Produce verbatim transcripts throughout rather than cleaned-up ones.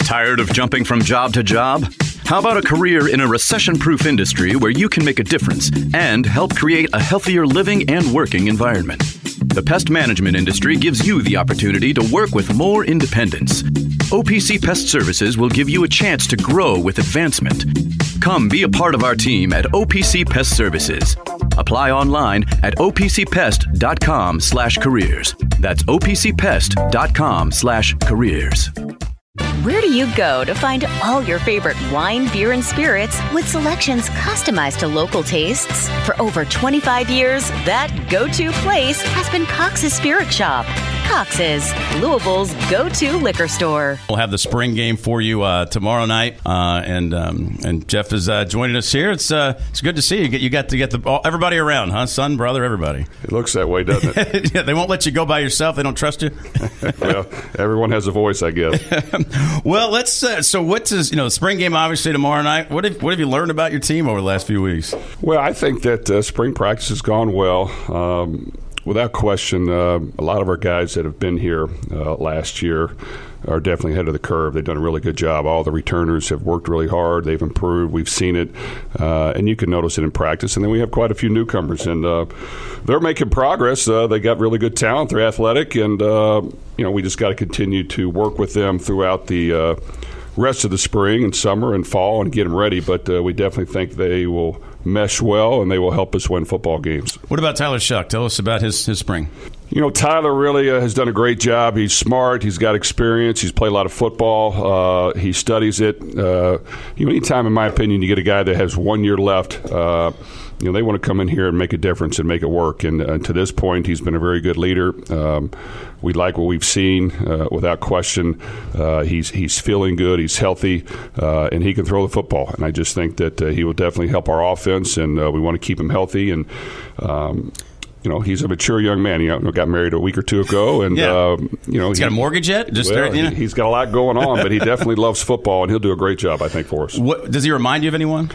Tired of jumping from job to job? How about a career in a recession-proof industry where you can make a difference and help create a healthier living and working environment? The pest management industry gives you the opportunity to work with more independence. O P C Pest Services will give you a chance to grow with advancement. Come be a part of our team at O P C Pest Services. Apply online at O P C pest dot com slash careers. That's O P C pest dot com slash careers. Where do you go to find all your favorite wine, beer, and spirits with selections customized to local tastes? For over twenty-five years, that go-to place has been Cox's Spirit Shop. Cox's, Louisville's go-to liquor store. We'll have the spring game for you uh, tomorrow night, uh, and um, and Jeff is uh, joining us here. It's uh, it's good to see you. You got to get the all, everybody around, huh? Son, brother, everybody. It looks that way, doesn't it? Yeah, they won't let you go by yourself. They don't trust you. Well, everyone has a voice, I guess. Well, let's. Uh, so, what's this, you know, spring game obviously tomorrow night. What have what have you learned about your team over the last few weeks? Well, I think that uh, spring practice has gone well. Um, Without question, uh, a lot of our guys that have been here uh, last year are definitely ahead of the curve. They've done a really good job. All the returners have worked really hard. They've improved. We've seen it, uh, and you can notice it in practice. And then we have quite a few newcomers, and uh, they're making progress. Uh, they got really good talent. They're athletic, and uh, you know we just got to continue to work with them throughout the uh, rest of the spring and summer and fall and get them ready. But uh, we definitely think they will mesh well, and they will help us win football games. What about Tyler Shuck? Tell us about his, his spring. You know, Tyler really uh, has done a great job. He's smart. He's got experience. He's played a lot of football. Uh, he studies it. Uh, you know, anytime, in my opinion, you get a guy that has one year left, uh, you know, they want to come in here and make a difference and make it work. And uh, to this point, he's been a very good leader. Um, we like what we've seen, uh, without question. Uh, he's he's feeling good. He's healthy, uh, and he can throw the football. And I just think that uh, he will definitely help our offense, and uh, we want to keep him healthy. And um, you know, he's a mature young man. He got married a week or two ago, and yeah. um, you know, he's he, got a mortgage yet. Just well, there, you know? he, he's got a lot going on, but he definitely loves football, and he'll do a great job, I think, for us. What, does he remind you of anyone?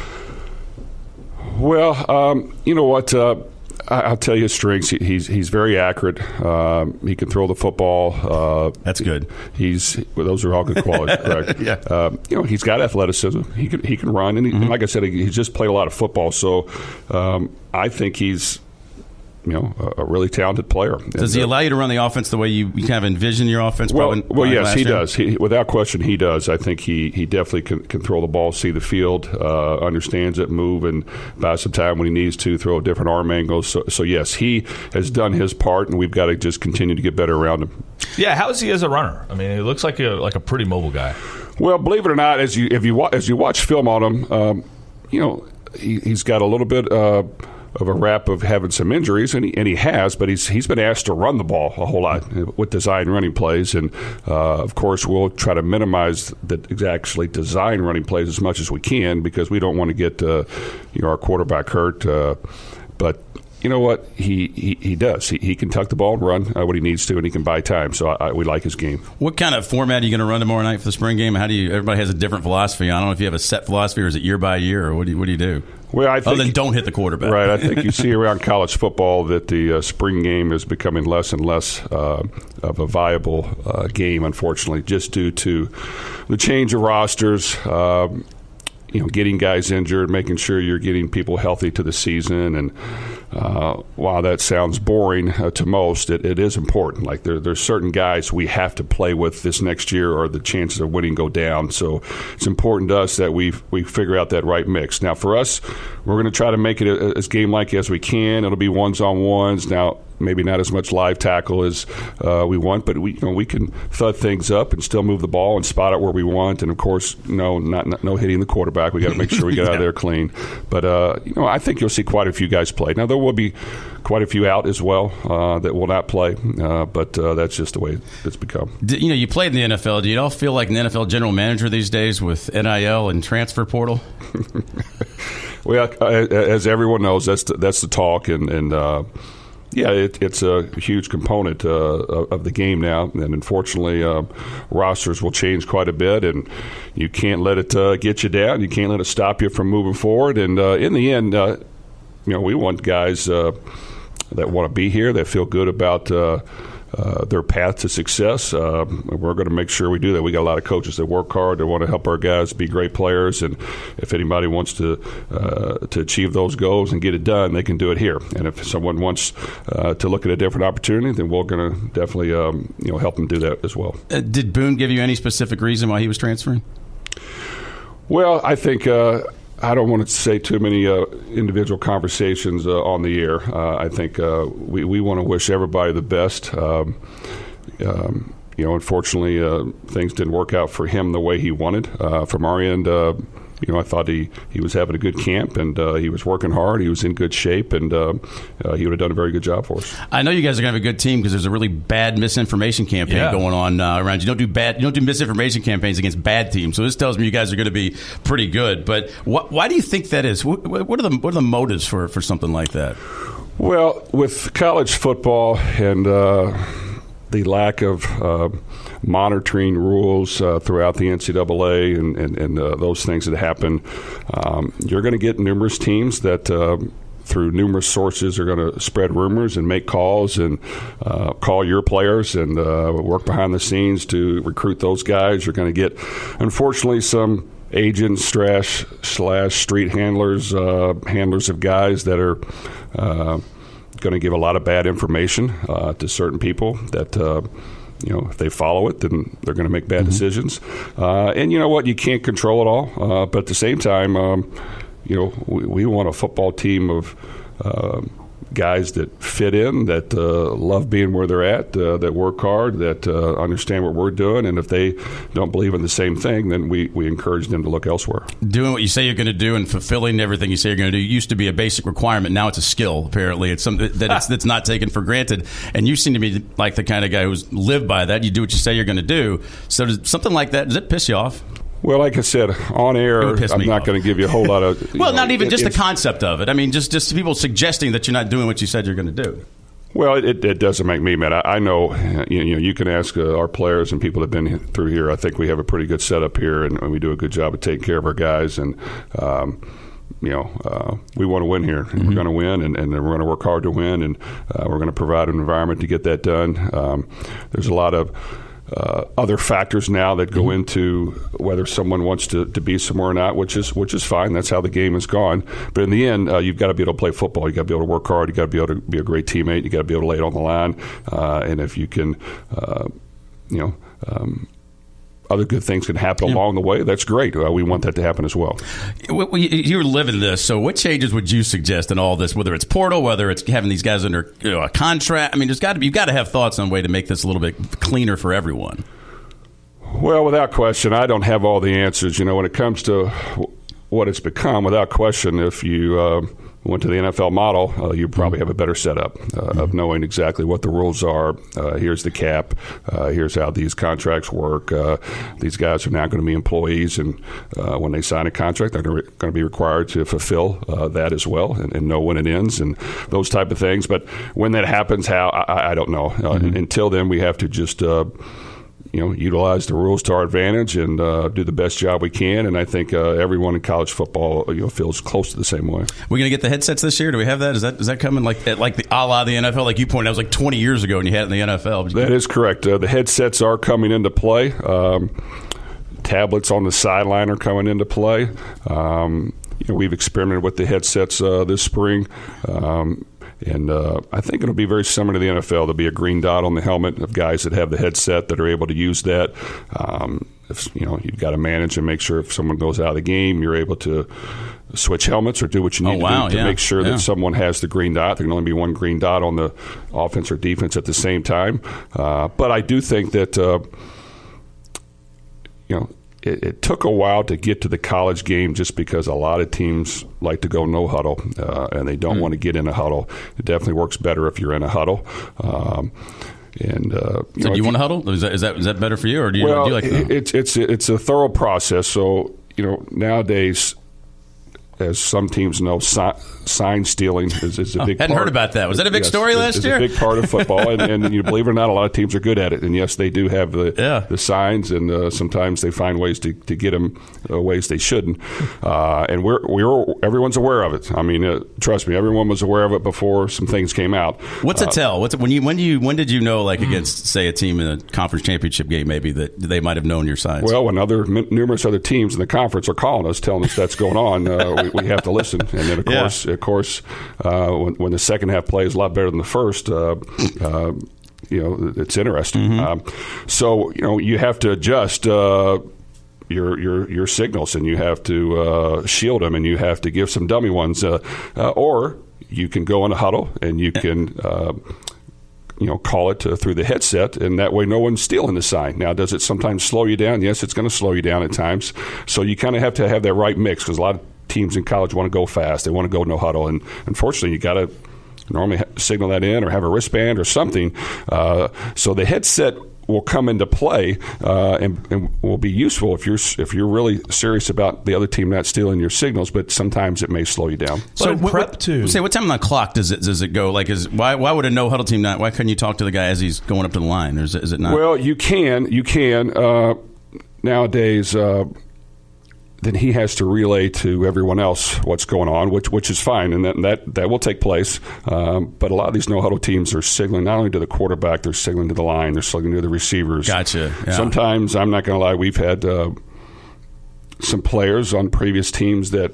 Well, um, you know what? Uh, I, I'll tell you his strengths. He, he's he's very accurate. Um, he can throw the football. Uh, That's good. He's well, those are all good qualities, correct? Yeah. Um, you know, he's got athleticism. He can he can run, and, he, Mm-hmm. and like I said, he, he's just played a lot of football. So um, I think he's, you know, a, a really talented player. Does and, he uh, allow you to run the offense the way you, you kind of envision your offense? Well, probably, well, yes, last he year? does. He, without question, he does. I think he, he definitely can, can throw the ball, see the field, uh, understands it, move, and buy some time when he needs to, throw different arm angles. So, so, yes, he has done his part, and we've got to just continue to get better around him. Yeah, how is he as a runner? I mean, he looks like a like a pretty mobile guy. Well, believe it or not, as you if you wa- as you watch film on him, um, you know he, he's got a little bit. Uh, of a rap of having some injuries, and he, and he has, but he's he's been asked to run the ball a whole lot with design running plays, and uh, of course we'll try to minimize the actually design running plays as much as we can because we don't want to get uh, you know our quarterback hurt. Uh, but you know what? He he, he does. He, he can tuck the ball and run uh, what he needs to, and he can buy time. So I, I, we like his game. What kind of format are you going to run tomorrow night for the spring game? How do you? Everybody has a different philosophy. I don't know if you have a set philosophy or is it year by year, or what do you, what do you do? Well, I think, Other than don't hit the quarterback. Right. I think you see around college football that the uh, spring game is becoming less and less uh, of a viable uh, game, unfortunately, just due to the change of rosters, um, you know, getting guys injured, making sure you're getting people healthy to the season. And uh, while that sounds boring uh, to most, it, it is important. Like there, there's certain guys we have to play with this next year or the chances of winning go down. So it's important to us that we we figure out that right mix. Now, for us, we're going to try to make it as game-like as we can. It'll be ones-on-ones. Now, maybe not as much live tackle as uh, we want, but we you know, we can thud things up and still move the ball and spot it where we want. And, of course, no not, not no hitting the quarterback. We got to make sure we get yeah. out of there clean. But, uh, you know, I think you'll see quite a few guys play. Now, there will be quite a few out as well uh, that will not play, uh, but uh, that's just the way it's become. You know, you played in the N F L. Do you all feel like an N F L general manager these days with N I L and transfer portal? Well, as everyone knows, that's the, that's the talk, and, and uh, yeah, it, it's a huge component uh, of the game now, and unfortunately, uh, rosters will change quite a bit, and you can't let it uh, get you down. You can't let it stop you from moving forward, and uh, in the end, uh, you know, we want guys uh, that want to be here, that feel good about uh, uh, their path to success. Uh, we're going to make sure we do that. We got a lot of coaches that work hard. They want to help our guys be great players, and if anybody wants to uh, to achieve those goals and get it done, they can do it here. And if someone wants uh, to look at a different opportunity, then we're going to definitely um, you know help them do that as well. Uh, did Boone give you any specific reason why he was transferring? Well, I think uh, I don't want to say too many uh, individual conversations uh, on the air. Uh, I think uh, we, we want to wish everybody the best. Um, um, you know, unfortunately, uh, things didn't work out for him the way he wanted. Uh, from our end, uh, you know, I thought he, he was having a good camp, and uh, he was working hard. He was in good shape, and uh, uh, he would have done a very good job for us. I know you guys are going to have a good team because there's a really bad misinformation campaign yeah. going on uh, around. You don't do bad, you don't do misinformation campaigns against bad teams. So this tells me you guys are going to be pretty good. But wh- why do you think that is? What, what are the what are the motives for, for something like that? Well, with college football and uh, the lack of uh, monitoring rules uh, throughout the N C double A and, and, and uh, those things that happen, um, you're going to get numerous teams that uh, through numerous sources are going to spread rumors and make calls and uh, call your players and uh, work behind the scenes to recruit those guys. You're going to get, unfortunately, some agents slash, slash street handlers, uh, handlers of guys that are uh, going to give a lot of bad information uh, to certain people that uh, you know, if they follow it, then they're going to make bad mm-hmm. decisions. Uh, and you know what? You can't control it all. Uh, but at the same time, um, you know, we, we want a football team of uh, guys that fit in, that uh, love being where they're at, uh, that work hard, that uh, understand what we're doing. And if they don't believe in the same thing, then we, we encourage them to look elsewhere. Doing what you say you're going to do and fulfilling everything you say you're going to do used to be a basic requirement. Now it's a skill, apparently. It's something that it's, that's not taken for granted. And you seem to be like the kind of guy who's lived by that. You do what you say you're going to do. So does something like that, does it piss you off? Well, like I said, on air, I'm not going to give you a whole lot of... well, know, not even it, just the concept of it. I mean, just, just people suggesting that you're not doing what you said you're going to do. Well, it, it doesn't make me mad. I, I know, you know, you can ask uh, our players and people that have been through here. I think we have a pretty good setup here, and, and we do a good job of taking care of our guys. And, um, you know, uh, we want to win here. Mm-hmm. We're going to win, and, and we're going to work hard to win, and uh, we're going to provide an environment to get that done. Um, there's a lot of... Uh, other factors now that go mm-hmm. into whether someone wants to, to be somewhere or not, which is which is fine. That's how the game has gone. But in the end, uh, you've got to be able to play football. You've got to be able to work hard. You've got to be able to be a great teammate. You've got to be able to lay it on the line. Uh, and if you can, uh, you know, um, other good things can happen yeah. along the way, that's great. Uh, we want that to happen as well. You're living this, so what changes would you suggest in all this, whether it's portal, whether it's having these guys under you know, a contract? I mean, there's got to be, you've got to have thoughts on a way to make this a little bit cleaner for everyone. Well, without question, I don't have all the answers. You know, when it comes to what it's become, without question, if you uh, went to the N F L model, uh, you probably have a better setup uh, mm-hmm. of knowing exactly what the rules are. Uh, here's the cap. Uh, here's how these contracts work. Uh, these guys are now going to be employees, and uh, when they sign a contract, they're going to be required to fulfill uh, that as well and, and know when it ends and those type of things. But when that happens, how, I, I don't know. Uh, mm-hmm. Until then, we have to just uh, you know, utilize the rules to our advantage and uh, do the best job we can. And I think uh, everyone in college football, you know, feels close to the same way. We're going to get the headsets this year. Do we have that? Is that is that coming like like the a la the N F L? Like you pointed out, it was like twenty years ago when you had it in the N F L. That is correct. Uh, the headsets are coming into play. Um, tablets on the sideline are coming into play. Um, you know, we've experimented with the headsets uh, this spring. Um, And uh, I think it'll be very similar to the N F L. There'll be a green dot on the helmet of guys that have the headset that are able to use that. Um, if, you know, you've got to manage and make sure if someone goes out of the game, you're able to switch helmets or do what you need oh, wow, to do to yeah, make sure yeah. that someone has the green dot. There can only be one green dot on the offense or defense at the same time. Uh, but I do think that, uh, you know, It, it took a while to get to the college game just because a lot of teams like to go no huddle uh, and they don't mm. want to get in a huddle. It definitely works better if you're in a huddle. Um, and uh, you so know, do you want you, to huddle? Is that, is that is that better for you, or do you, well, do you like? It, it's it's it's a thorough process. So you know nowadays, as some teams know, si- sign stealing is, is a big I hadn't part. heard about that. Was that a big yes, story last it's year? It's a big part of football, and, and you believe it or not, a lot of teams are good at it. And yes, they do have the yeah. the signs, and uh, sometimes they find ways to, to get them uh, ways they shouldn't. Uh, and we're we're everyone's aware of it. I mean, uh, trust me, everyone was aware of it before some things came out. What's a uh, tell? What's it, when you when you when did you know, like against say a team in a conference championship game, maybe that they might have known your signs? Well, when other numerous other teams in the conference are calling us, telling us that's going on, uh, we, we have to listen. And then, of course, yeah. of course, uh, when, when the second half plays a lot better than the first, uh, uh, you know, it's interesting. Mm-hmm. Um, so, you know, you have to adjust uh, your your your signals, and you have to uh, shield them, and you have to give some dummy ones, uh, uh, or you can go in a huddle and you can. Uh, you know, call it uh, through the headset, and that way no one's stealing the sign. Now, does it sometimes slow you down? Yes, it's going to slow you down at times. So you kind of have to have that right mix, because a lot of teams in college want to go fast. They want to go no huddle, and unfortunately, you got to normally ha- signal that in or have a wristband or something. Uh, so the headset will come into play uh, and, and will be useful if you're if you're really serious about the other team not stealing your signals. But sometimes it may slow you down. So what, prep what, too. Say, what time on the clock does it does it go? Like, is why why would a no huddle team not? Why couldn't you talk to the guy as he's going up to the line? Or is it, is it not? Well, you can you can uh, nowadays. Uh, then he has to relay to everyone else what's going on, which which is fine, and that that, that will take place. Um, but a lot of these no-huddle teams are signaling not only to the quarterback, they're signaling to the line, they're signaling to the receivers. Gotcha. Yeah. Sometimes, I'm not going to lie, we've had uh, some players on previous teams that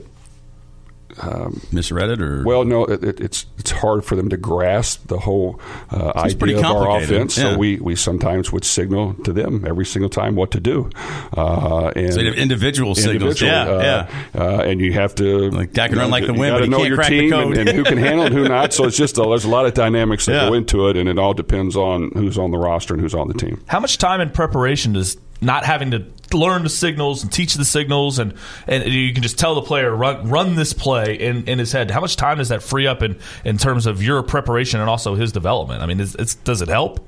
Um, misread it, or well, no, it, it, it's it's hard for them to grasp the whole uh, idea of our offense. Yeah. So we, we sometimes would signal to them every single time what to do. Uh, and so you have individual signals, yeah, uh, yeah. Uh, and you have to like I can you run know, like the you wind, got but to you know can't your crack team the code. and, and who can handle and who not. So it's just a, there's a lot of dynamics that yeah. go into it, and it all depends on who's on the roster and who's on the team. How much time in preparation does not having to learn the signals and teach the signals, and, and you can just tell the player, run run this play in, in his head. How much time does that free up in, in terms of your preparation and also his development? I mean, it's, it's, does it help?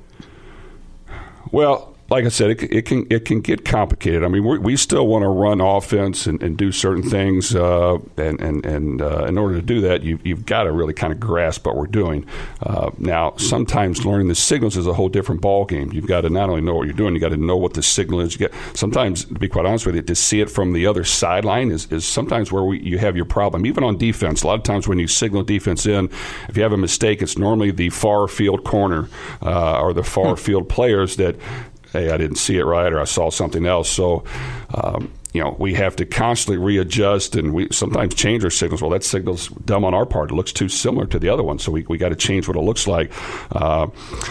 Well, like I said, it, it can it can get complicated. I mean, we we still want to run offense and, and do certain things, uh, and and and uh, in order to do that, you, you've got to really kind of grasp what we're doing. Uh, now, sometimes learning the signals is a whole different ball game. You've got to not only know what you're doing, you got to know what the signal is. You get sometimes, to be quite honest with you, to see it from the other sideline is, is sometimes where we, you have your problem. Even on defense, a lot of times when you signal defense in, if you have a mistake, it's normally the far field corner uh, or the far field players that. Hey, I didn't see it right, or I saw something else. So, um, you know, we have to constantly readjust, and we sometimes change our signals. Well, that signal's dumb on our part. It looks too similar to the other one, so we we got to change what it looks like. Uh,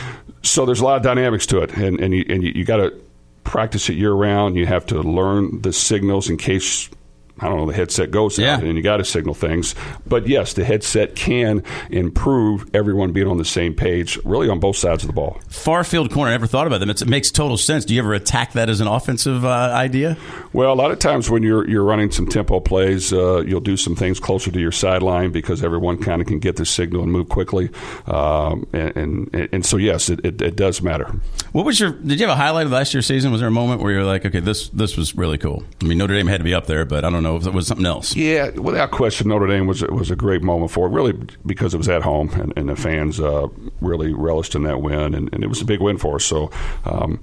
so there's a lot of dynamics to it, and and you, and you, you got to practice it year round. You have to learn the signals in case. I don't know, the headset goes yeah. out and you got to signal things. But, yes, the headset can improve everyone being on the same page, really on both sides of the ball. Far field corner, I never thought about them. It's, it makes total sense. Do you ever attack that as an offensive uh, idea? Well, a lot of times when you're you're running some tempo plays, uh, you'll do some things closer to your sideline because everyone kind of can get the signal and move quickly. Um, and, and and so, yes, it, it, it does matter. What was your? Did you have a highlight of last year's season? Was there a moment where you're like, okay, this this was really cool? I mean, Notre Dame had to be up there, but I don't know if it was something else. Yeah, without question, Notre Dame was was a great moment for it, really because it was at home and, and the fans uh, really relished in that win, and, and it was a big win for us. So um,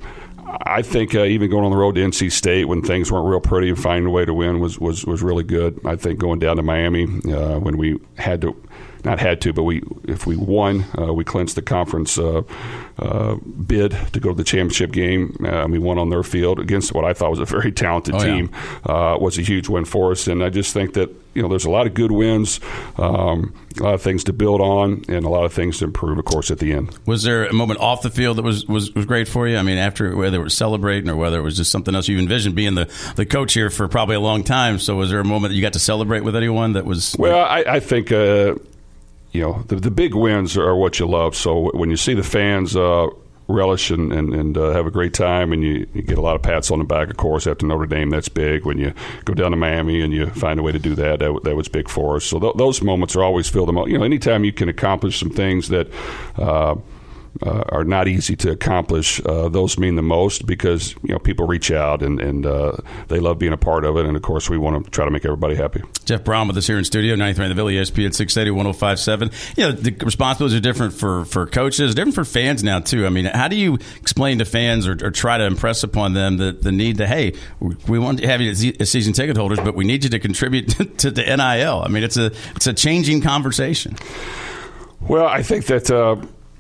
I think uh, even going on the road to N C State when things weren't real pretty and finding a way to win was, was, was really good. I think going down to Miami uh, when we had to not had to, but we if we won, uh, we clinched the conference uh, uh, bid to go to the championship game. Uh, we won on their field against what I thought was a very talented oh, team. Yeah. Uh, was a huge win for us, and I just think that you know there's a lot of good wins, um, a lot of things to build on, and a lot of things to improve, of course, at the end. Was there a moment off the field that was, was, was great for you? I mean, after whether it was celebrating or whether it was just something else you envisioned being the, the coach here for probably a long time. So was there a moment that you got to celebrate with anyone that was? Well, I, I think. Uh, You know, the, the big wins are what you love. So when you see the fans uh, relish and, and, and uh, have a great time, and you, you get a lot of pats on the back, of course, after Notre Dame, that's big. When you go down to Miami and you find a way to do that, that, that was big for us. So th- those moments are always filled them up. You know, anytime you can accomplish some things that uh, uh, are not easy to accomplish. Uh, those mean the most because you know people reach out and, and uh, they love being a part of it. And of course, we want to try to make everybody happy. Jeff Brown with us here in studio, ninety-three in the Ville, E S P N six eighty, one oh five point seven. You know, the responsibilities are different for, for coaches, different for fans now, too. I mean, how do you explain to fans or, or try to impress upon them the, the need to, hey, we want to have you as season ticket holders, but we need you to contribute to the N I L? I mean, it's a it's a changing conversation. Well, I think that uh,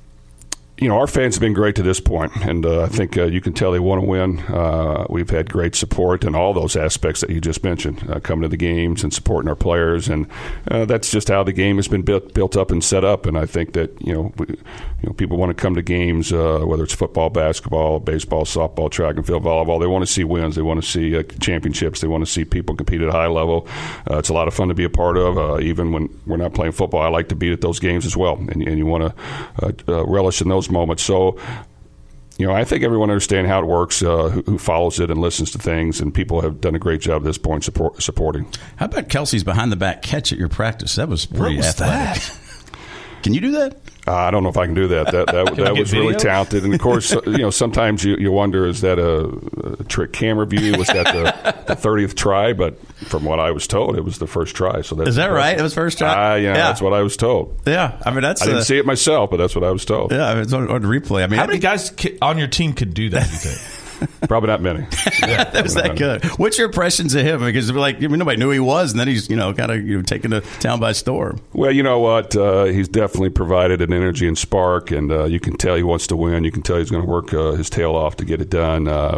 you know our fans have been great to this point, and uh, I think uh, you can tell they want to win. Uh, we've had great support in all those aspects that you just mentioned, uh, coming to the games and supporting our players, and uh, that's just how the game has been built, built up and set up. And I think that you know we, you know people want to come to games, uh, whether it's football, basketball, baseball, softball, track and field, volleyball. They want to see wins. They want to see uh, championships. They want to see people compete at a high level. Uh, it's a lot of fun to be a part of. Uh, even when we're not playing football, I like to be at those games as well, and, and you want to uh, uh, relish in those moments. So, you know, I think everyone understands how it works, uh, who, who follows it and listens to things, and people have done a great job at this point support, supporting. How about Kelsey's behind-the-back catch at your practice? That was pretty what was athletic. That? Can you do that? Uh, I don't know if I can do that. That that, that was really talented. And of course, you know, sometimes you, you wonder, is that a, a trick camera view? Was that the, the thirtieth try? But from what I was told, it was the first try. So that's is that impressive. right? It was first try. Uh, yeah, yeah, that's what I was told. Yeah, I mean that's. I didn't uh, see it myself, but that's what I was told. Yeah, I mean, it's on, on replay. I mean, how many guys on your team could do that? You think? Probably not many. Yeah, that was that good. What's your impressions of him? Because like I mean, nobody knew who he was, and then he's you know kind of you know taking the town by storm. Well, you know what? Uh, he's definitely provided an energy and spark, and uh, you can tell he wants to win. You can tell he's going to work uh, his tail off to get it done. Uh,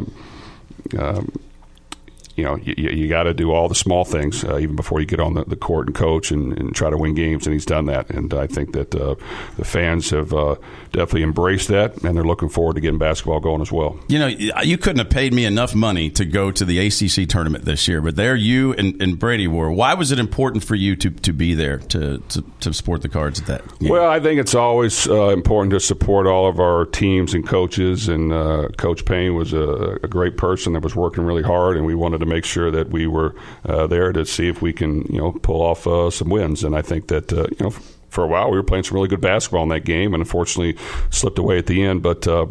um, you know, you, you got to do all the small things uh, even before you get on the, the court and coach and, and try to win games, and he's done that. And I think that uh, the fans have uh, definitely embraced that, and they're looking forward to getting basketball going as well. You know, you couldn't have paid me enough money to go to the A C C tournament this year, but there you and, and Brady were. Why was it important for you to, to be there to, to, to support the Cards at that game? Well, I think it's always uh, important to support all of our teams and coaches, and uh, Coach Payne was a, a great person that was working really hard, and we wanted to make sure that we were uh, there to see if we can, you know, pull off uh, some wins. And I think that, uh, you know, for a while we were playing some really good basketball in that game, and unfortunately slipped away at the end. But uh,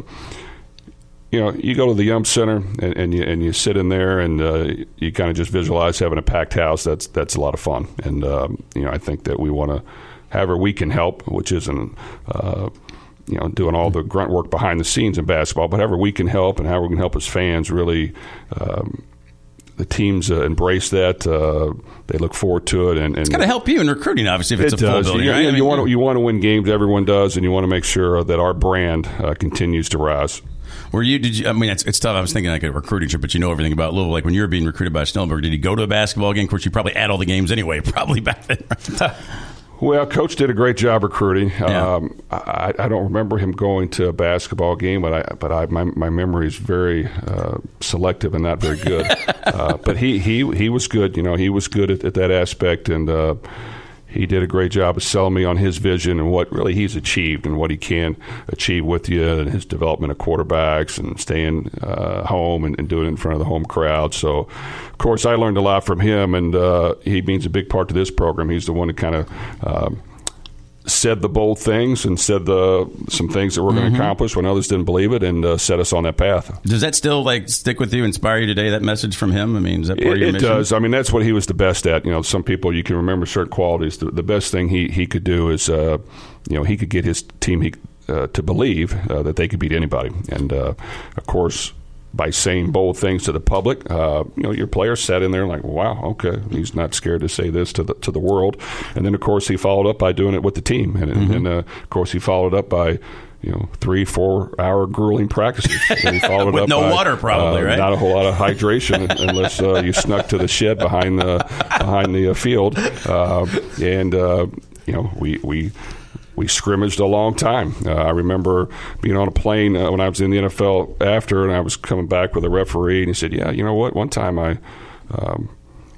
you know, you go to the Yum Center and, and you and you sit in there, and uh, you kind of just visualize having a packed house. That's that's a lot of fun. And um, you know, I think that we want to, however we can help, which isn't. Uh, you know, doing all the grunt work behind the scenes in basketball, but however we can help and how we can help as fans really. Um, The teams uh, embrace that. Uh, they look forward to it, and, and it's going to help you in recruiting. Obviously, if it's it a full does. building, you, right? you, I mean, you want to you want to win games. Everyone does, and you want to make sure that our brand uh, continues to rise. Were you? Did you? I mean, it's, it's tough. I was thinking like a recruiting trip, but you know everything about Louisville. Like when you were being recruited by Schnellenberger, did he go to a basketball game? Of course, you probably at all the games anyway. Probably back then. Right? Well, Coach did a great job recruiting. Yeah. Um, I, I don't remember him going to a basketball game, but I, but I, my, my memory is very uh, selective and not very good. uh, but he, he, he was good. You know, he was good at, at that aspect, and uh, he did a great job of selling me on his vision and what really he's achieved and what he can achieve with you, and his development of quarterbacks and staying uh, home and, and doing it in front of the home crowd. So, of course, I learned a lot from him, and uh, he means a big part to this program. He's the one that kind of um, said the bold things and said the some things that we're going to Mm-hmm. accomplish when others didn't believe it, and uh, set us on that path. Does that still like stick with you, inspire you today? That message from him. I mean, is that part It, of your it mission? does. I mean, that's what he was the best at. You know, some people you can remember certain qualities. The, the best thing he, he could do is, uh, you know, he could get his team he, uh, to believe uh, that they could beat anybody. And uh, of course, by saying bold things to the public, uh, you know, your players sat in there like, wow, okay, he's not scared to say this to the to the world. And then, of course, he followed up by doing it with the team. And, Mm-hmm. and uh, of course, he followed up by, you know, three, four-hour grueling practices. And he followed With up no by, water, probably, uh, right? Not a whole lot of hydration unless uh, you snuck to the shed behind the behind the uh, field. Uh, and uh, you know, we we. We scrimmaged a long time. Uh, I remember being on a plane uh, when I was in the N F L after, and I was coming back with a referee, and he said, yeah, you know what, one time I um,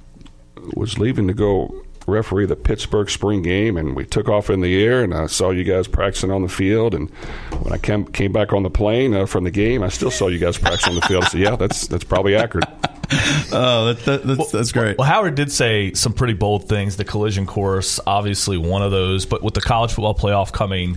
was leaving to go referee the Pittsburgh spring game, and we took off in the air, and I saw you guys practicing on the field, and when I came, came back on the plane uh, from the game, I still saw you guys practicing on the field. I said, yeah, that's that's probably accurate. Oh, that, that, that's, well, that's great. Well, Howard did say some pretty bold things. The collision course, obviously one of those. But with the college football playoff coming,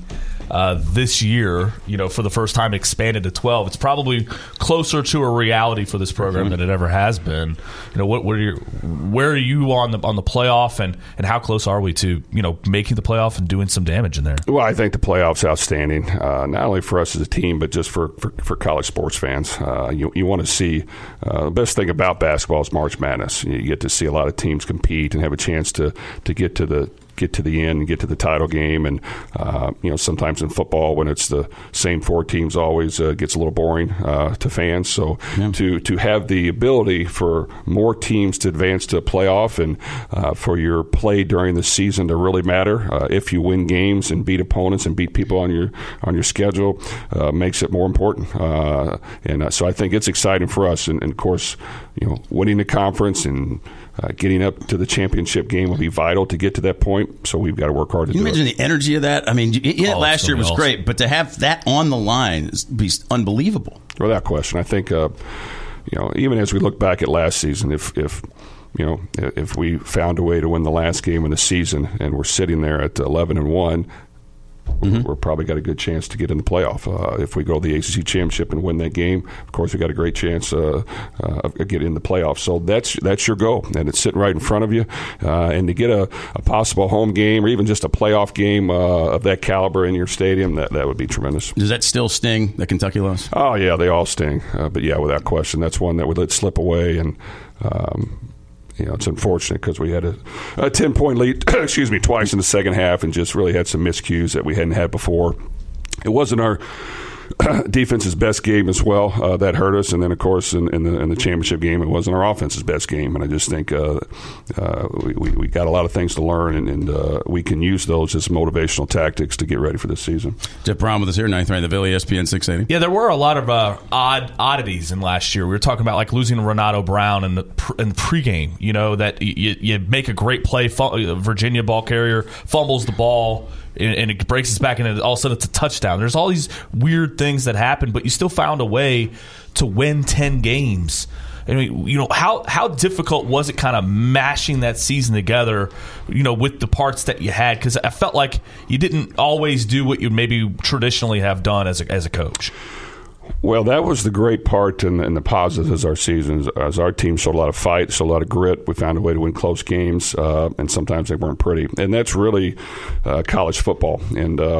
uh, this year, you know, for the first time expanded to twelve. It's probably closer to a reality for this program mm-hmm. than it ever has been. You know, what, what are your, where are you on the on the playoff, and, and how close are we to, you know, making the playoff and doing some damage in there? Well, I think the playoff's outstanding, uh, not only for us as a team, but just for, for, for college sports fans. Uh, you you want to see uh, the best thing about basketball is March Madness. You get to see a lot of teams compete and have a chance to to get to the get to the end and get to the title game. And, uh, you know, sometimes in football when it's the same four teams always uh, gets a little boring uh, to fans. So yeah. to, to have the ability for more teams to advance to a playoff and uh, for your play during the season to really matter, uh, if you win games and beat opponents and beat people on your on your schedule, uh, makes it more important. Uh, and uh, so I think it's exciting for us. And, and, of course, you know, winning the conference and uh, getting up to the championship game will be vital to get to that point. So we've got to work hard to Can do you imagine it. the energy of that? I mean, it, oh, last year was awesome. Great, but to have that on the line is be unbelievable. Without question. I think, uh, you know, even as we look back at last season, if, if you know, if we found a way to win the last game of the season and we're sitting there at eleven and one, Mm-hmm. we're probably got a good chance to get in the playoff. Uh, if we go to the A C C championship and win that game, of course, we got a great chance uh, uh, of getting in the playoff. So that's that's your goal, and it's sitting right in front of you. Uh, and to get a, a possible home game or even just a playoff game uh, of that caliber in your stadium, that, that would be tremendous. Does that still sting, that Kentucky loss? Oh, yeah, they all sting. Uh, but, yeah, without question, that's one that we let slip away. And, um, you know, it's unfortunate because we had a, a ten-point lead, excuse me, twice in the second half and just really had some miscues that we hadn't had before. It wasn't our defense's best game as well. Uh, that hurt us. And then, of course, in, in, the, in the championship game, it wasn't our offense's best game. And I just think uh, uh, we, we, we got a lot of things to learn, and, and uh, we can use those as motivational tactics to get ready for this season. Jeff Brown with us here, ninth ranked, the Philly, E S P N six eighty. Yeah, there were a lot of uh, odd oddities in last year. We were talking about like losing Renato Brown in the in the pregame. You know, that you, you make a great play, Virginia ball carrier fumbles the ball, and it breaks its back, and all of a sudden it's a touchdown. There's all these weird things that happen, but you still found a way to win ten games. I mean, you know, how how difficult was it kind of mashing that season together, you know, with the parts that you had? Because I felt like you didn't always do what you maybe traditionally have done as a, as a coach. Well, that was the great part and, and the positive as our seasons. As our team showed a lot of fight, showed a lot of grit. We found a way to win close games, uh, and sometimes they weren't pretty. And that's really uh, college football. And, uh,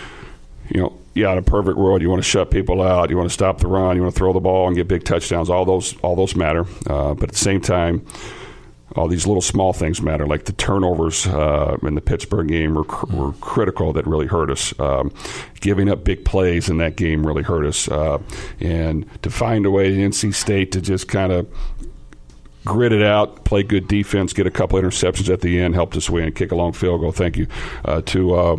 you know, yeah, in a perfect world, you want to shut people out, you want to stop the run, you want to throw the ball and get big touchdowns. All those, all those matter. Uh, but at the same time, all these little small things matter, like the turnovers uh, in the Pittsburgh game were, cr- were critical that really hurt us. Um, giving up big plays in that game really hurt us. Uh, and to find a way in N C State to just kind of grit it out, play good defense, get a couple interceptions at the end, helped us win, kick a long field goal, thank you, uh, to uh,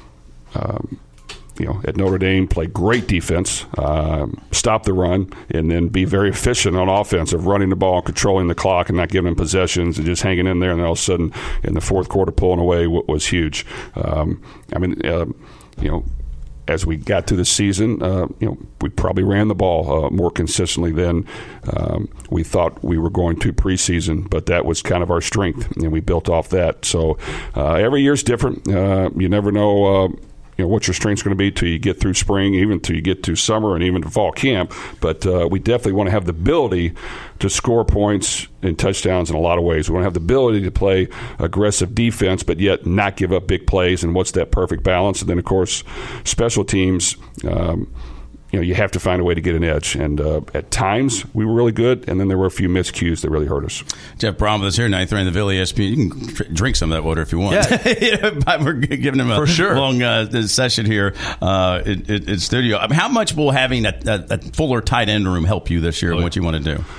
um, you know, at Notre Dame, play great defense, um, stop the run, and then be very efficient on offense of running the ball, controlling the clock, and not giving them possessions, and just hanging in there. And then all of a sudden, in the fourth quarter, pulling away was huge. Um, I mean, uh, you know, as we got to the season, uh, you know, we probably ran the ball uh, more consistently than um, we thought we were going to preseason, but that was kind of our strength, and we built off that. So uh, every year's different. Uh, you never know. Uh, You know, what your strength's going to be till you get through spring, even till you get to summer and even to fall camp. But uh, we definitely want to have the ability to score points and touchdowns in a lot of ways. We want to have the ability to play aggressive defense, but yet not give up big plays. And what's that perfect balance? And then, of course, special teams, um, you know, you have to find a way to get an edge. And uh, at times, we were really good, and then there were a few miscues that really hurt us. Jeff Brown with us here, ninth ranked, the Philly, E S P N. You can tr- drink some of that water if you want. Yeah. We're giving him a For sure. long uh, session here uh, in, in, in studio. I mean, how much will having a, a, a fuller tight end room help you this year, oh, and what you want to do?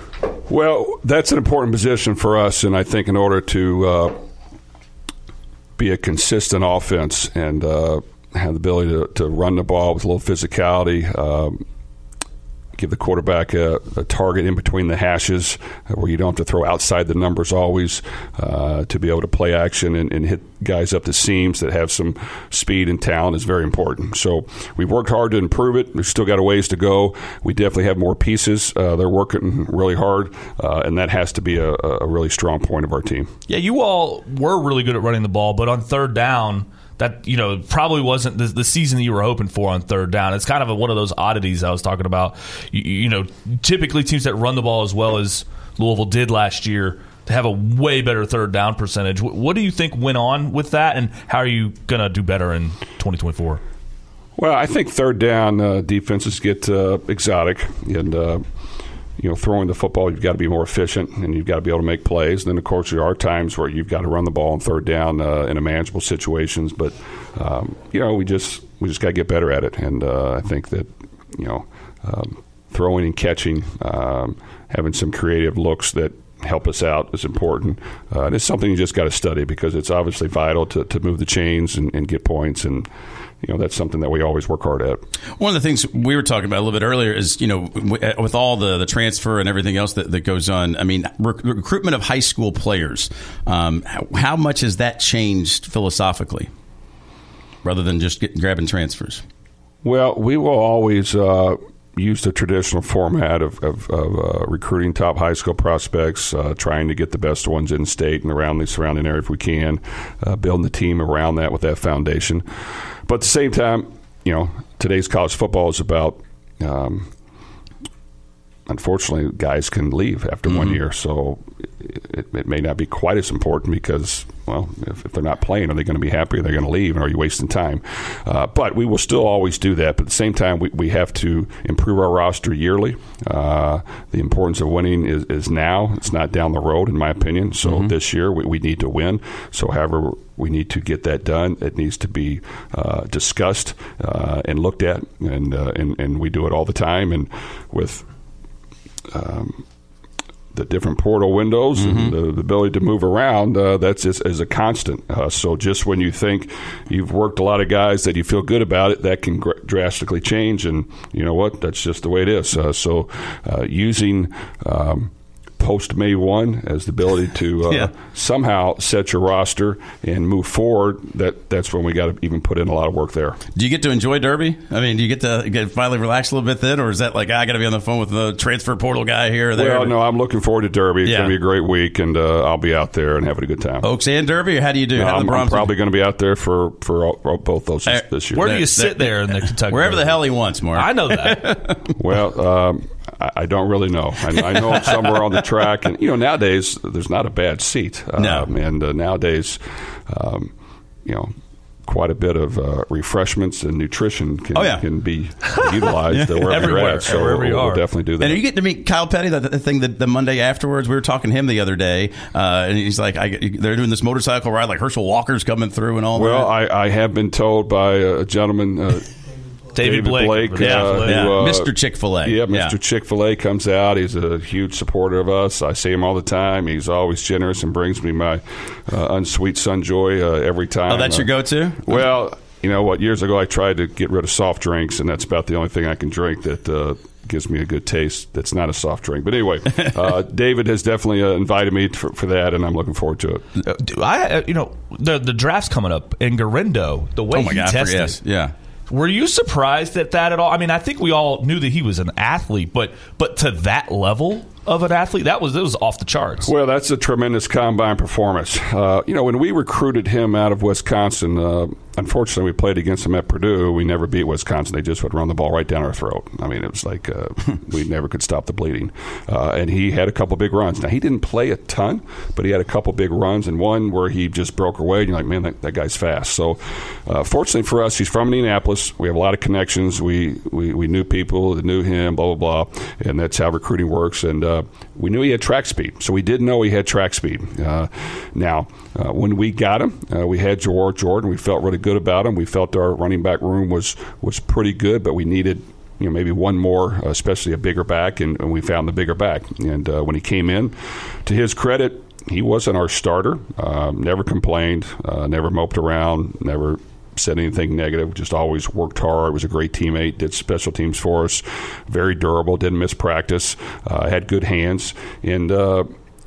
Well, that's an important position for us, and I think in order to uh, be a consistent offense and uh, have the ability to, to run the ball with a little physicality, um, give the quarterback a, a target in between the hashes where you don't have to throw outside the numbers always, uh, to be able to play action and, and hit guys up the seams that have some speed and talent is very important. So we've worked hard to improve it. We've still got a ways to go. We definitely have more pieces. Uh, they're working really hard, uh, and that has to be a, a really strong point of our team. Yeah, you all were really good at running the ball, but on third down, that, you know, probably wasn't the, the season that you were hoping for on third down. It's kind of a, one of those oddities I was talking about. You, you know, typically teams that run the ball as well as Louisville did last year to have a way better third down percentage. What, what do you think went on with that, and how are you going to do better in twenty twenty-four? Well, I think third down uh, defenses get uh, exotic, and uh, you know, throwing the football, you've got to be more efficient, and you've got to be able to make plays. And then, of course, there are times where you've got to run the ball on third down uh, in a manageable situations. But um, you know, we just we just got to get better at it. And uh, I think that you know, um, throwing and catching, um, having some creative looks that help us out is important. Uh, and it's something you just got to study, because it's obviously vital to, to move the chains and, and get points. And you know, that's something that we always work hard at. One of the things we were talking about a little bit earlier is, you know, with all the, the transfer and everything else that, that goes on, I mean, rec- recruitment of high school players, um, how, how much has that changed philosophically rather than just get, grabbing transfers? Well, we will always uh, use the traditional format of, of, of uh, recruiting top high school prospects, uh, trying to get the best ones in state and around the surrounding area if we can, uh, building the team around that with that foundation. But at the same time, you know, today's college football is about, um, unfortunately, guys can leave after mm-hmm. one year. So it, it may not be quite as important because, well, if, if they're not playing, are they going to be happy? Are they going to leave? And are you wasting time? Uh, but we will still always do that. But at the same time, we, we have to improve our roster yearly. Uh, the importance of winning is, is now. It's not down the road, in my opinion. So mm-hmm. this year, we, we need to win. So however we need to get that done, it needs to be uh, discussed uh, and looked at. And, uh, and, and we do it all the time. And with um, the different portal windows mm-hmm. and the, the ability to move around, uh, that's just as a constant. Uh, so just when you think you've worked a lot of guys that you feel good about it, that can gr- drastically change. And you know what? That's just the way it is. Uh, so uh, using um, post-May first as the ability to uh, yeah. somehow set your roster and move forward, that that's when we got to even put in a lot of work there. Do you get to enjoy Derby? I mean, do you get to get finally relax a little bit then, or is that like, I got to be on the phone with the transfer portal guy here or there? Well, no, I'm looking forward to Derby. It's yeah. going to be a great week, and uh, I'll be out there and having a good time. Oaks and Derby, or how do you do? No, I'm, I'm probably going to be out there for, for all, all, both those this, this year. Where do you sit there in the Kentucky Wherever Derby? the hell he wants, Mark. I know that. Well, um, I don't really know. I, I know I'm somewhere on the track, and you know, nowadays there's not a bad seat. No. Um, and uh, nowadays, um, you know, quite a bit of uh, refreshments and nutrition can, oh, yeah. can be utilized yeah. wherever Everywhere, you're at. So wherever you we'll, are. we'll definitely do that. And are you getting to meet Kyle Petty, the, the thing that the Monday afterwards? We were talking to him the other day, uh, and he's like, I, they're doing this motorcycle ride, like Herschel Walker's coming through and all well, that. Well, I, I have been told by a gentleman. Uh, David, David Blake, Blake, yeah, uh, yeah. Who, uh, Mister Chick-fil-A. Yeah, Mister Yeah. Chick-fil-A comes out. He's a huge supporter of us. I see him all the time. He's always generous and brings me my uh, unsweet Sunjoy uh, every time. Oh, that's uh, your go-to? Well, you know what? Years ago, I tried to get rid of soft drinks, and that's about the only thing I can drink that uh, gives me a good taste. That's not a soft drink. But anyway, uh, David has definitely uh, invited me for, for that, and I'm looking forward to it. Do I, you know, the the draft's coming up, and Garendo, the way oh my he God, tested, yes. yeah. Were you surprised at that at all? I mean, I think we all knew that he was an athlete, but but to that level of an athlete, that was that was off the charts. Well, that's a tremendous combine performance. Uh, you know, when we recruited him out of Wisconsin, uh, unfortunately, we played against him at Purdue. We never beat Wisconsin. They just would run the ball right down our throat. I mean, it was like uh, we never could stop the bleeding. Uh, and he had a couple big runs. Now, he didn't play a ton, but he had a couple big runs, and one where he just broke away, and you're like, man, that, that guy's fast. So, uh, fortunately for us, he's from Indianapolis. We have a lot of connections. We, we, we knew people that knew him, blah, blah, blah, and that's how recruiting works. And uh, we knew he had track speed, so we did know he had track speed. Uh, now, uh, when we got him, uh, we had Jawhar Jordan. We felt really good about him. We felt our running back room was was pretty good, but we needed, you know, maybe one more, especially a bigger back, and, and we found the bigger back. And uh, when he came in, to his credit, he wasn't our starter. Uh, never complained, uh, never moped around, never said anything negative, just always worked hard, was a great teammate, did special teams for us, very durable, didn't miss practice, uh, had good hands, and uh,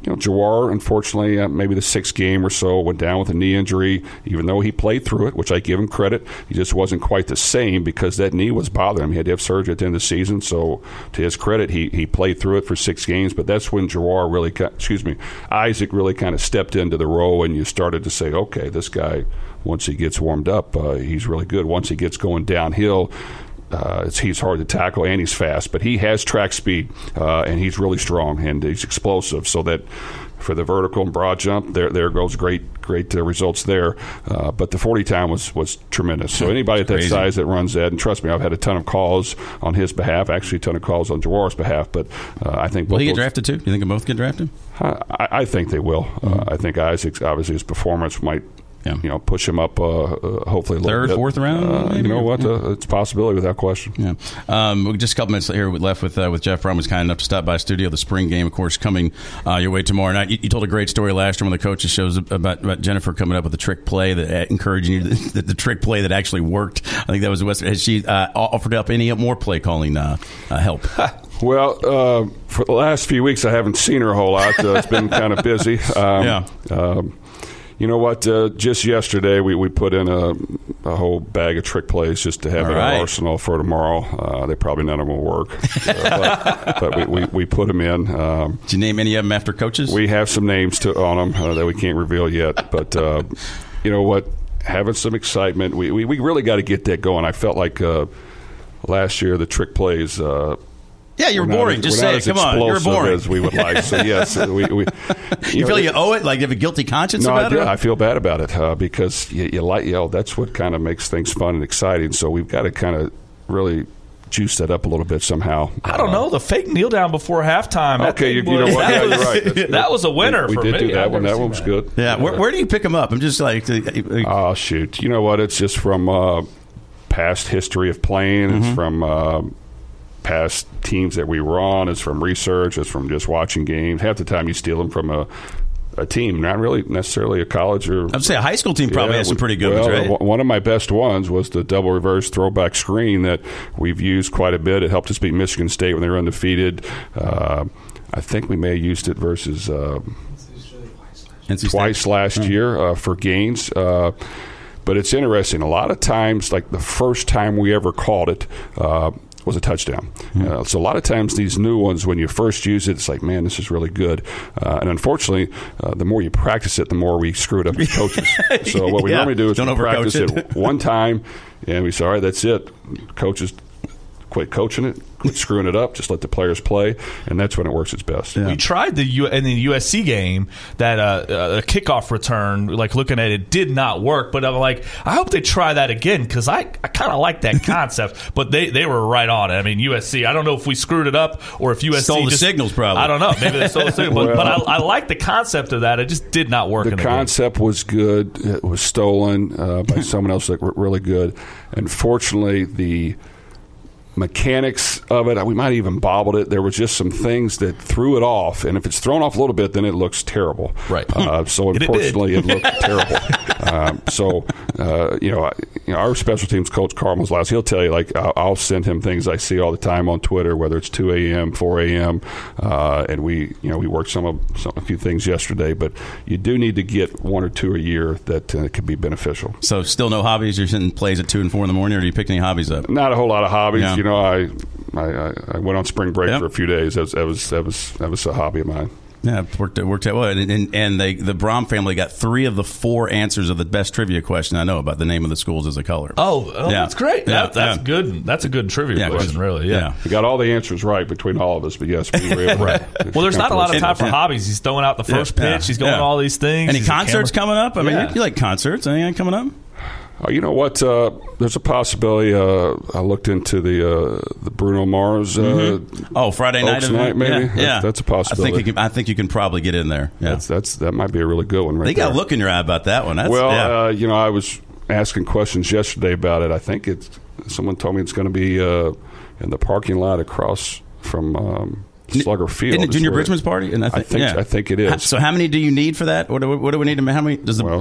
you know, Jawar, unfortunately, uh, maybe the sixth game or so, went down with a knee injury. Even though he played through it, which I give him credit, he just wasn't quite the same because that knee was bothering him. He had to have surgery at the end of the season. So, to his credit, he he played through it for six games. But that's when Jawar really, got, excuse me, Isaac really kind of stepped into the role, and you started to say, okay, this guy, once he gets warmed up, uh, he's really good. Once he gets going downhill, Uh, it's, he's hard to tackle and he's fast, but he has track speed uh, and he's really strong and he's explosive. So that for the vertical and broad jump, there there goes great great uh, results there. Uh, but the forty time was was tremendous. So anybody at that size that runs that, and trust me, I've had a ton of calls on his behalf, actually a ton of calls on Jawar's behalf. But uh, I think will he get those, drafted too? You think they both get drafted? I, I think they will. Mm-hmm. Uh, I think Isaac's obviously his performance might. Yeah. You know, push him up. Uh, uh, hopefully, a third, bit. fourth round. Uh, you know what? Yeah. Uh, it's a possibility without question. Yeah. Um, just a couple minutes here left with uh, with Jeff Brohm was kind enough to stop by studio. The spring game, of course, coming uh, your way tomorrow night. You, you told a great story last year when the coaches shows about, about Jennifer coming up with a trick play that encouraging you. The, the trick play that actually worked. I think that was West. Has she uh, offered up any more play calling uh, uh, help? Well, uh, for the last few weeks, I haven't seen her a whole lot. Uh, it's been kind of busy. Um, yeah. Um, You know what? Uh, just yesterday, we, we put in a, a whole bag of trick plays just to have All in right. our arsenal for tomorrow. Uh, they probably none of them will work, uh, but, but we, we, we put them in. Um, Did you name any of them after coaches? We have some names to, on them uh, that we can't reveal yet. But uh, you know what? Having some excitement. We, we, we really got to get that going. I felt like uh, last year the trick plays. Uh, Yeah, you're we're boring. As, Just say it. Come on, you're boring. As we would like. So yes, we. we you you feel know, you owe it? Like you have a guilty conscience no, about I do. it? I feel bad about it uh, because you, you like you know that's what kind of makes things fun and exciting. So we've got to kind of really juice that up a little bit somehow. I don't know, the fake kneel down before halftime. Okay, you, you know what? Yeah, was, you're right. That's that was a winner we, for we did me. do that I've one. never That one was that. good. Yeah. Where, where do you pick them up? I'm just like. Uh, oh shoot! You know what? It's just from uh, past history of playing. It's Mm-hmm. from. Uh, past teams that we were on. It's from research. It's from just watching games. Half the time you steal them from a, a team, not really necessarily a college or. I'd say a high school team probably yeah, has some pretty good well, ones, right? One of my best ones was the double reverse throwback screen that we've used quite a bit. It helped us beat Michigan State when they were undefeated. Uh, I think we may have used it versus uh, twice last mm. year uh, for gains. Uh, but it's interesting. A lot of times, like the first time we ever called it, uh, was a touchdown. Mm-hmm. Uh, so a lot of times these new ones, when you first use it, it's like, man, this is really good. Uh, and unfortunately, uh, the more you practice it, the more we screw it up as coaches. So what we yeah. normally do is Don't we practice it. it one time, and we say, all right, that's it. Coaches quit coaching it, quit screwing it up, just let the players play, and that's when it works its best. Yeah. We tried the U- in the U S C game that uh, uh, a kickoff return, like looking at it, did not work. But I'm like, I hope they try that again because I, I kind of like that concept. But they, they were right on it. I mean, U S C, I don't know if we screwed it up or if U S C stole the just, signals probably. I don't know. Maybe they stole the signals. But, well, but I, I like the concept of that. It just did not work. The in the concept game. was good. It was stolen uh, by someone else that were really good. Unfortunately, the mechanics of it, we might have even bobbled it. There was just some things that threw it off, and if it's thrown off a little bit, then it looks terrible. Right. Uh, so unfortunately, it, it looked terrible. Um, so uh, you know, I, you know, our special teams coach Carl Maslowski, he'll tell you, like, I'll, I'll send him things I see all the time on Twitter, whether it's two a.m., four a.m., uh, and we, you know, we worked some of some, a few things yesterday. But you do need to get one or two a year that uh, could be beneficial. So still no hobbies? You're sitting plays at two and four in the morning, or do you pick any hobbies up? Not a whole lot of hobbies. Yeah. You know, I, I I went on spring break yep. for a few days. That was that was that was, that was a hobby of mine. Yeah, it worked, it worked out well. And, and, and they, the Brohm family got three of the four answers of the best trivia question I know about the name of the schools as a color. Oh, oh yeah. that's great. Yeah. That, that's yeah. good. That's a good trivia yeah, question, really. Yeah. yeah. We got all the answers right between all of us, but yes, we were able to. Well, there's not a lot of time for yeah. hobbies. He's throwing out the first yeah. pitch. He's going yeah. to all these things. Any He's concerts coming up? I mean, Yeah. you, you like concerts. Anything coming up? Uh, you know what? Uh, there's a possibility. Uh, I looked into the uh, the Bruno Mars. Uh, mm-hmm. Oh, Friday night Oaks event? night, maybe. Yeah, That's, yeah. that's a possibility. I think you can, I think you can probably get in there. Yeah. That's, that's that might be a really good one. Right They got there. a look in your eye about that one. That's, well, yeah. uh, you know, I was asking questions yesterday about it. I think it's someone told me it's going to be uh, in the parking lot across from. Um, Slugger Field. Isn't it Junior where- Bridgman's party? And I think, I think yeah. I think it is. So how many do you need for that? What do, what do we need to? How many does the? Well,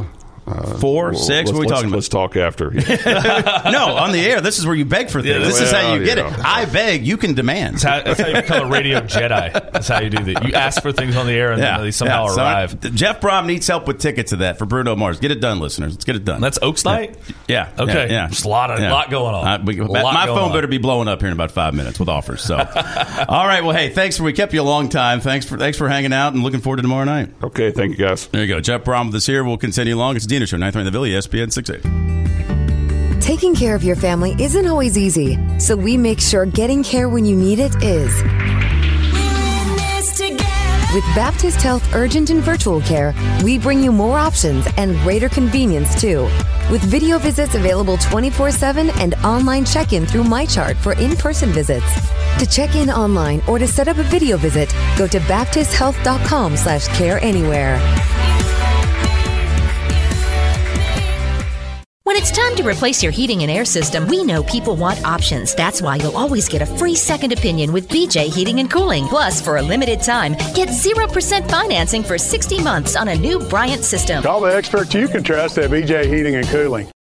Uh, Four, six? What are we talking about? Let's talk after. No, on the air. This is where you beg for things. Yeah, this well, is how you get you know. it. I beg, you can demand. That's how, that's how you become a radio Jedi. That's how you do that. You ask for things on the air, and then they somehow yeah. So, arrive. Jeff Brom needs help with tickets to that for Bruno Mars. Get it done, listeners. Let's get it done. That's Oaks night? Yeah. Okay. Yeah. yeah. Just a lot, of, Yeah. lot going on. Uh, we, A my lot my going phone on. better be blowing up here in about five minutes with offers. So, all right. Well, hey, thanks for we kept you a long time. Thanks for thanks for hanging out and looking forward to tomorrow night. Okay, thank you, guys. There you go. Jeff Brom with us here. We'll continue along. It's Dina Show, nine thirty in the Villa, E S P N six eighty. Taking care of your family isn't always easy, so we make sure getting care when you need it is. With Baptist Health Urgent and Virtual Care, we bring you more options and greater convenience, too. With video visits available twenty-four seven and online check-in through MyChart for in-person visits. To check in online or to set up a video visit, go to baptisthealth.com slash care anywhere. When it's time to replace your heating and air system, we know people want options. That's why you'll always get a free second opinion with B J Heating and Cooling. Plus, for a limited time, get zero percent financing for sixty months on a new Bryant system. Call the experts you can trust at B J Heating and Cooling.